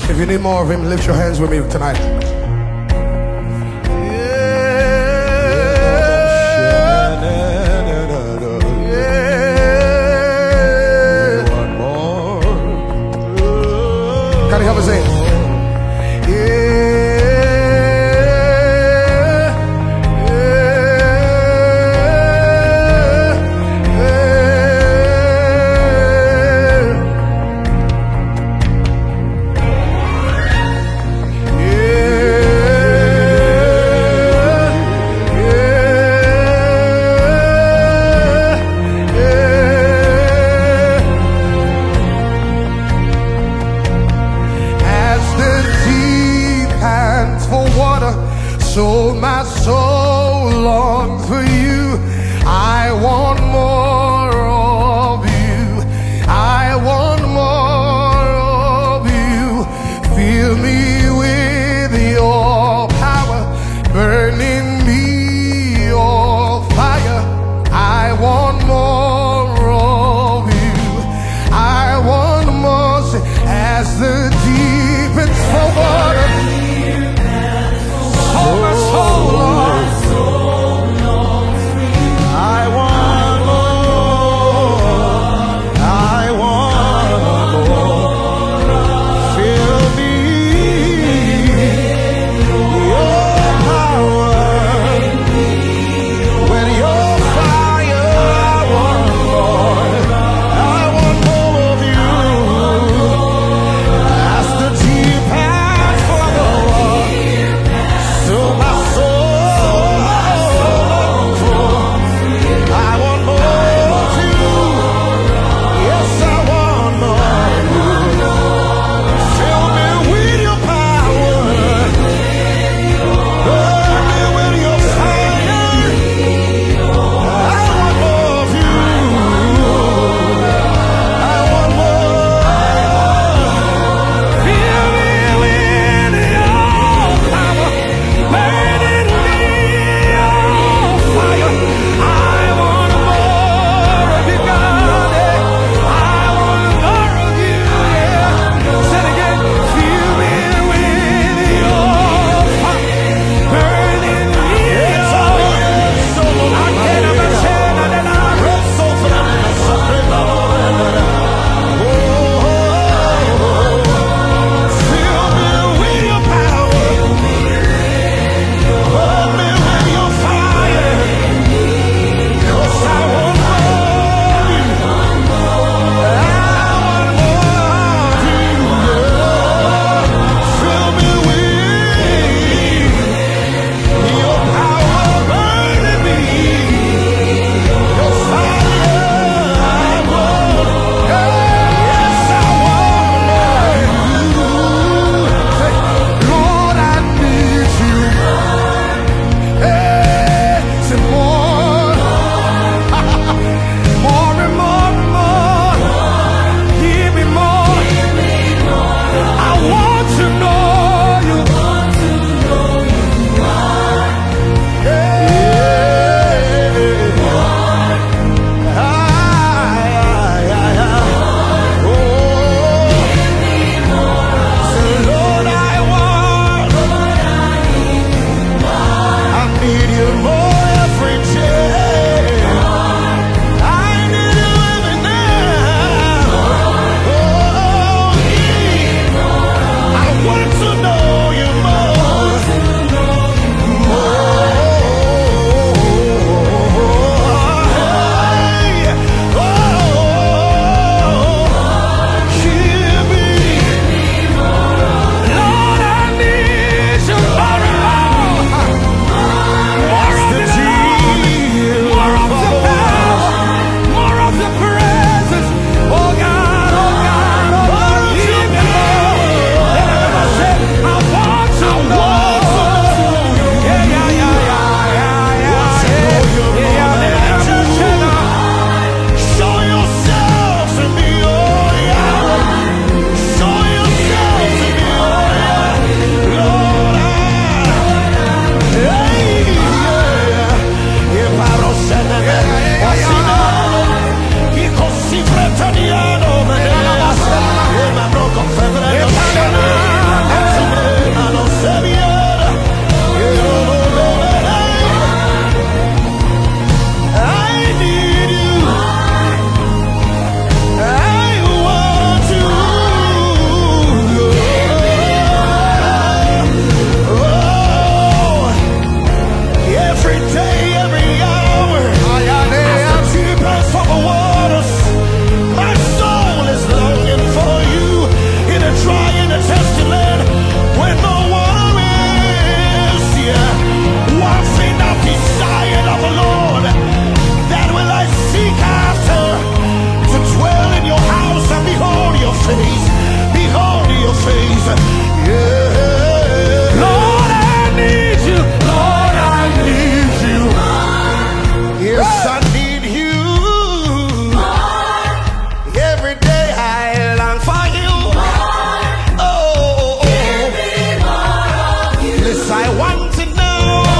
If you need more of him, lift your hands with me tonight. Can you help us sing? So my soul longs for you. I want more of you. I want more of you. Fill me with your power, burning me your fire. I want more of you. I want more. As the deepens for water, my soul longs for you. I want more. I want more. Fill me your power, with your fire. I want more. I want more of you. As the deep pants for the water, so my soul longs for. I want more of you. Yes, I want more of you. Fill me with your power. Burn me with your fire. I want more of you. I want more. Fill me with your power. Burning me your fire. I want more of you, God. I want more of you. Say it again. Fill me with your fire. Burning me your fire. I can't understand that I rest so for the suffering Lord. Fill me with your power. Burn me with your fire. 'Cause I want more of you. I want more of you. Fill me with your power. Burning me your fire. I want. Yes, I want more of you. Say, Lord, I need you. Hey, say more. More and more and more. Give me more. I want to know you. Say, Lord, I want. I need you more every day. I need you every now. Oh, yeah. I want to know you more. Hey, give me. Lord, I need you more and more. More of the love, more of the power, more of the presence. Oh God, oh God, oh God, give me more. Let everybody say, I want to know. Yeah, yeah, yeah, yeah, yeah, yeah. Yeah, let everybody say that. Show yourself to me, oh yeah. Show yourself to me, oh yeah. Lord, I face. Behold your face. Yeah. Lord, I need you. Lord, I need you. Yes, I need you. Every day I long for you. Oh, listen, I want to know.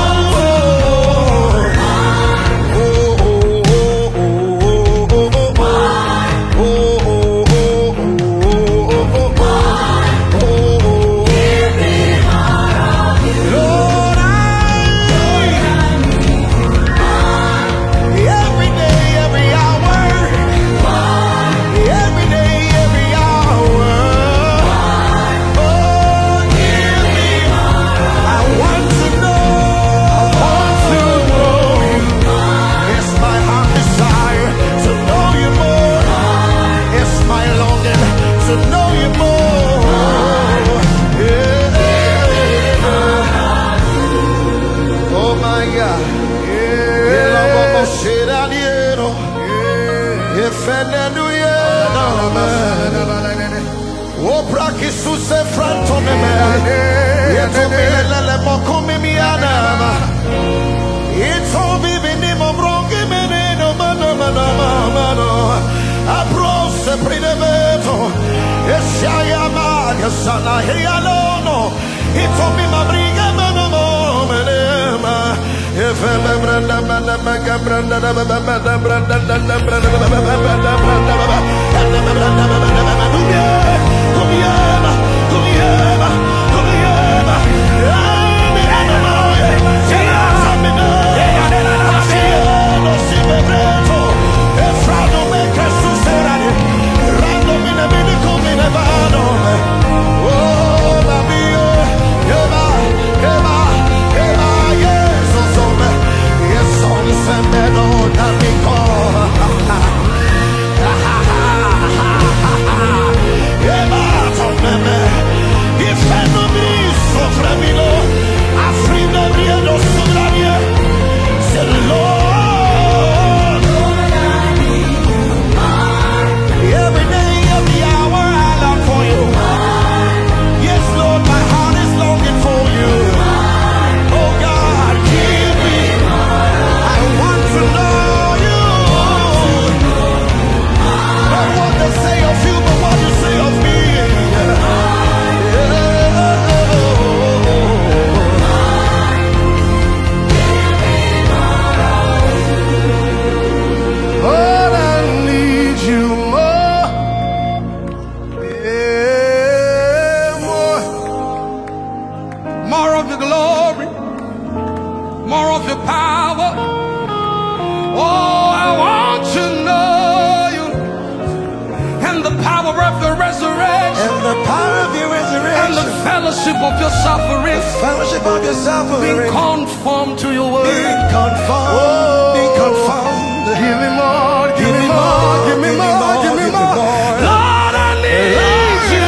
Of your suffering, the fellowship of your suffering, be conformed to your word. Be conformed, be conformed. Give me more, give me more, give me more, give me more. Lord, I need you.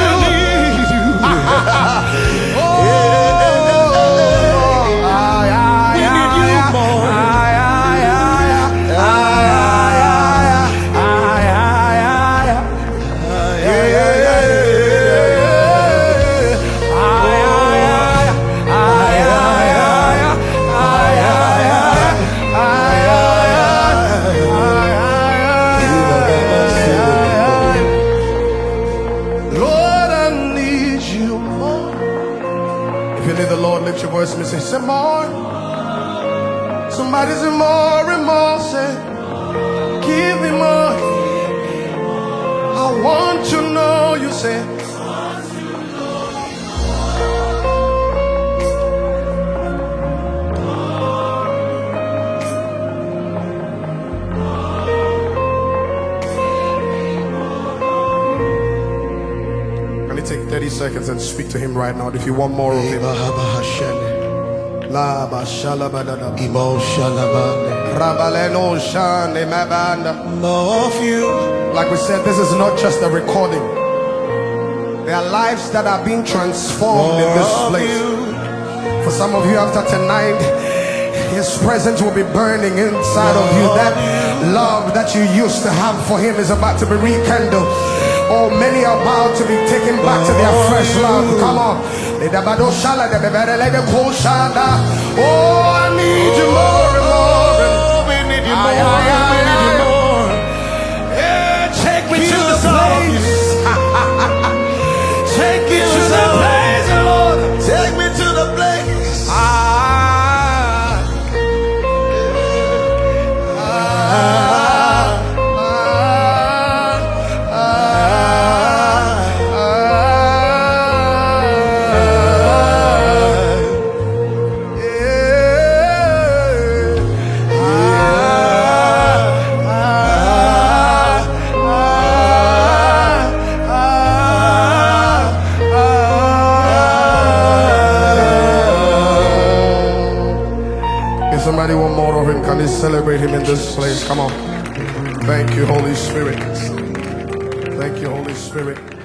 We need you more. Say some more. Somebody say more and more. Say, give me more. I want to know you. Say, let me take 30 seconds and speak to him right now. If you want more of him. La More of you. Like we said, this is not just a recording. There are lives that are being transformed in this place. For some of you after tonight, His presence will be burning inside of you. That love that you used to have for Him is about to be rekindled. Oh, many are about to be taken back to their fresh love. Come on. Oh, I need you more and more. We need you more. We need you more. Yeah, take me to the place. Take me to the place, Lord. Take me to the place. If somebody want more of him, can they celebrate him in this place? Come on. Thank you, Holy Spirit. Thank you, Holy Spirit.